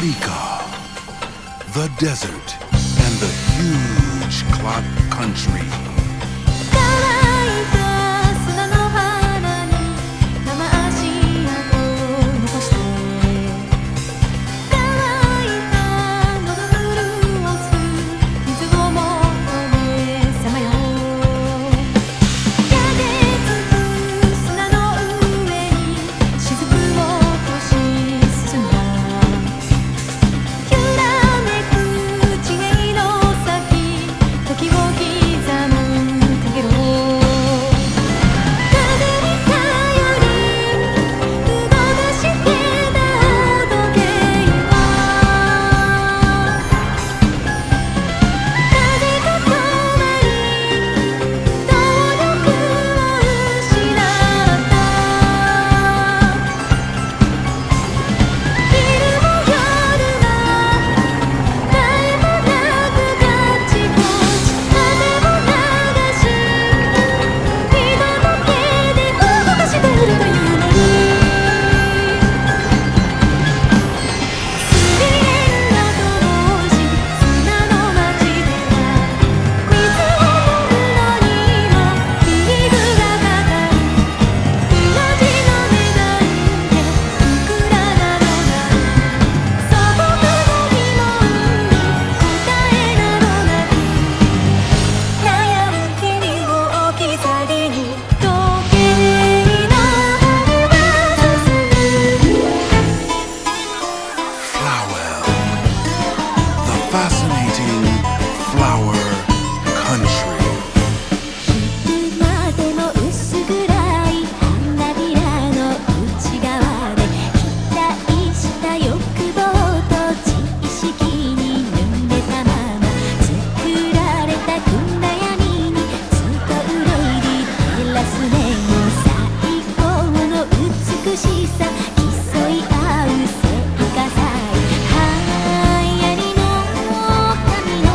Africa, the desert, and the huge clock country. 乾いた砂の腹に生足跡を残して乾いた喉潤す水を求めさまよ焼けつく砂の上に雫を落とし進んだ揺らめく地平の先時を刻むかげろ風に頼り動かしてた時計は風が止まり動力を失った昼も夜も絶え間なくガチゴチ風を流し人の手で動かしてるというのに水煙が灯し砂の街では水を飲むのにもビールがかかる同じの値段でいくらなのだ素朴な疑問に答えなどなく悩む君を置き去りに時計の針は進む Flowell, the fascinating flower country. いつまでも薄暗い花びらの内側で期待した欲望と知識に濡れたまま作られた暗闇にずっと憂いり照らす目の最高の美しさ競い合う聖火さえ流行りの髪の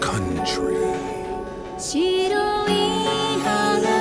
country. 白い花